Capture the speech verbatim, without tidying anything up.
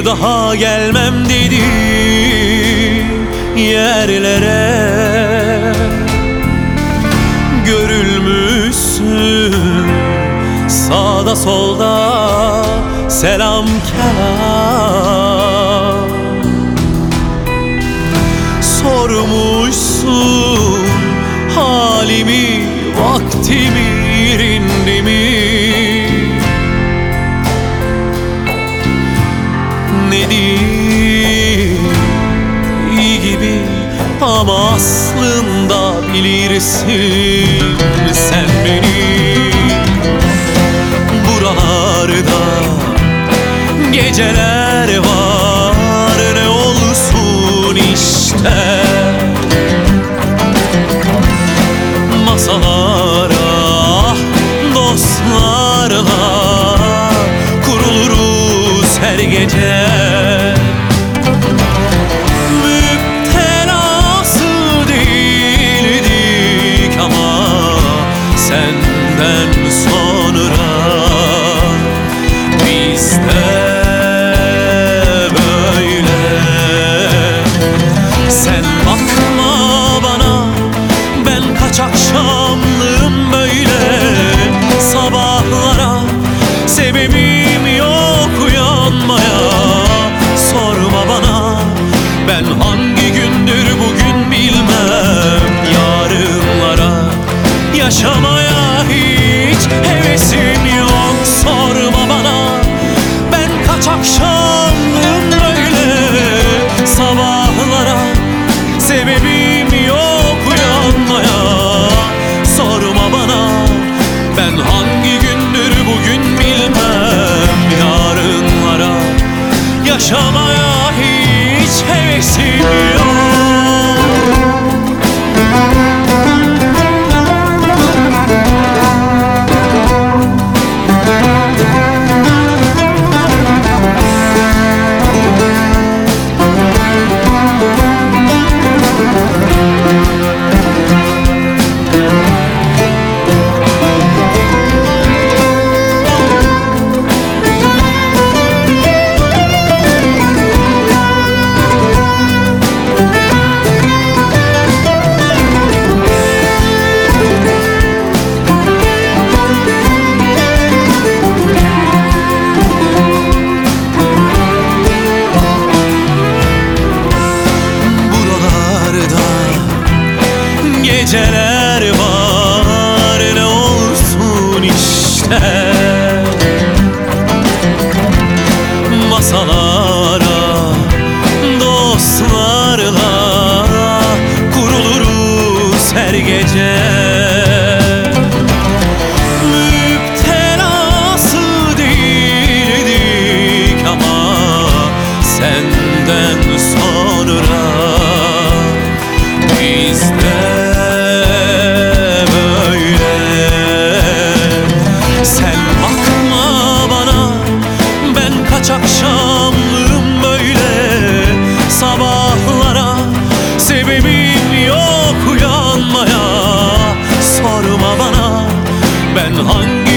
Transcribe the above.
daha gelmem dedi yerlere. Görülmüşsün sağda solda selam kelam. Sormuşsun halimi, vaktimi, yerindimi. Nedir iyi gibi ama aslında bilirsin sen beni. Buralarda geceler var, ne olsun işte. Masalara dostlarla kuruluruz her gece. Müptelası değildik ama senden sonra bizde böyle. Sen bakma bana, ben kaç akşamlığım böyle. Sabahlara sebebim yok uyanmaya. Sorma bana, ben hangi gündür bugün bilmem. Yarınlara yaşamaya hiç hevesim yok. Sorma bana, ben kaç akşamlığım böyle. Sabahlara sebebim yok uyanmaya. Sorma bana, ben hangi gündür bugün bilmem. Yarınlara yaşamaya hiç hevesim yok. Geceler var, ne olsun işte. Masalara dostlarla kuruluruz her gece. Müptelası değildik ama senden sonra bizde akşamlığım böyle. Sabahlara sebebim yok uyanmaya. Sorma bana, ben hangi